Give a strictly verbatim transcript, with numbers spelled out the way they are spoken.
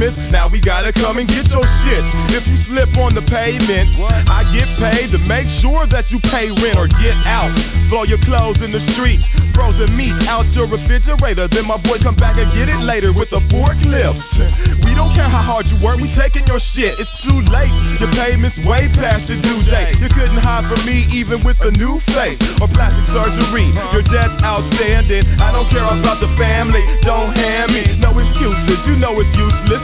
payments. Now we gotta come and get your shit. If you slip on the pavements, I get paid to make sure that you pay rent or get out. Throw your clothes in the streets, frozen meat out your refrigerator. Then my boy come back and get it later with a forklift. We don't care how hard you work, we taking your shit. It's too late, your payment's way past your due date. You couldn't hide from me even with a new face or plastic surgery. Your debt's outstanding. I don't care about your family, don't hand me no excuses. You know it's useless.